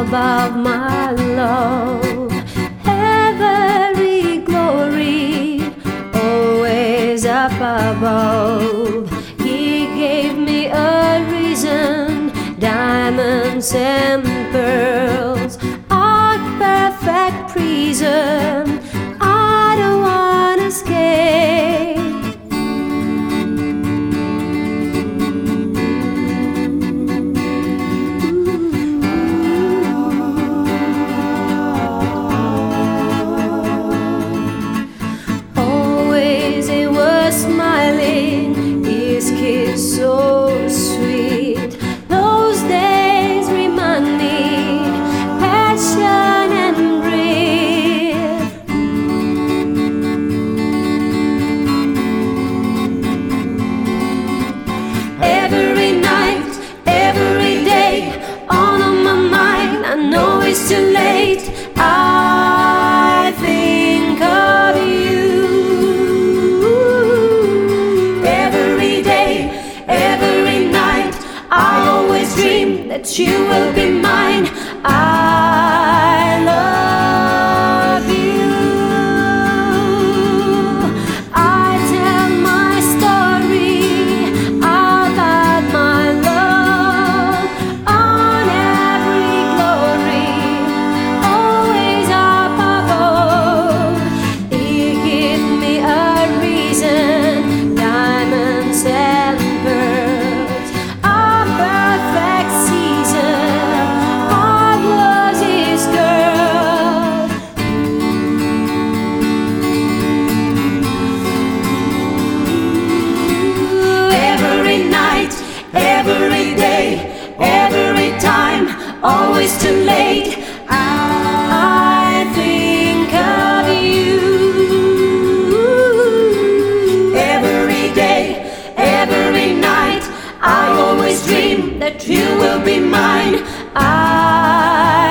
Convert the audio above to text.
about my love. Every glory, always up above. He gave me a reason, diamonds and pearls, a perfect prison. I don't wanna escape. Always he was smiling, his kiss so sweet. Those days remind me passion and grief. Every night, every day, on my mind. I know it's too late. I think of you. Every day, every night, I always dream that you will be mine. I love you. I tell my story about my love on every glory, always up above. He gave me a reason, diamonds and pearls, a perfect season. I was his girl. Every night, every day, every time, always too late. I think of you. Every day, every night, I always dream that you will be mine. I